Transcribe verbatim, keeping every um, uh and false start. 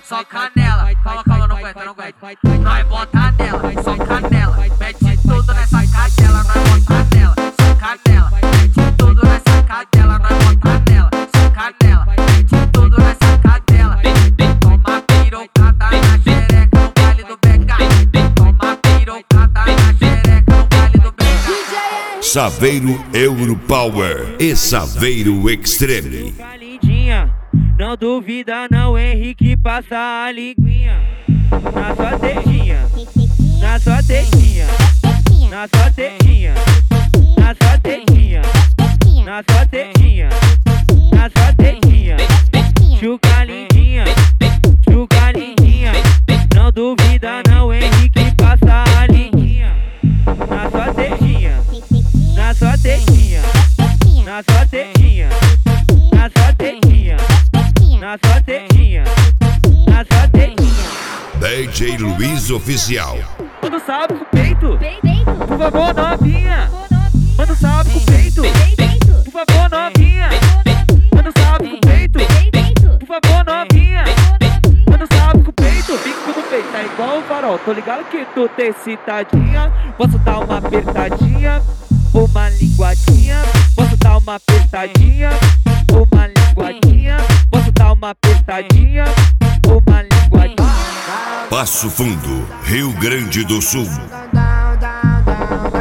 só canela. Calma, calma, não aguenta, não aguenta. Nós bota nela, só canela. Mete tudo nessa cadela, nós bota nela, só canela. Mete tudo nessa cadela, nós bota nela, só canela. Mete tudo nessa cadela. Toma pirocada na xereca no baile do B K. Toma pirocada na xereca no baile do B K. Saveiro Europower e Saveiro Extreme. Não duvida não, Henrique, passa a linguinha na sua tetinha, na sua tetinha, na sua tetinha, na sua tetinha, na sua tetinha, na sua tetinha. Chuca lindinha, chuca lindinha. Não duvida não, Henrique, passa a linguinha na sua tetinha, na sua tetinha, na sua tetinha, na sua tetinha, na sua tetinha, na sua tetinha. D J Luiz Oficial. Manda salve com o peito, por favor, novinha. Manda salve com o peito, por favor, novinha. Manda salve com o peito, por favor, novinha. Manda salve com o peito, bico do peito, tá igual o farol. Tô ligado que tu tem citadinha. Posso dar uma apertadinha, uma linguadinha. Posso dar uma apertadinha, uma linguadinha. Posso dar uma apertadinha, uma linguadinha. Passo Fundo, Rio Grande do Sul. Down, down, down.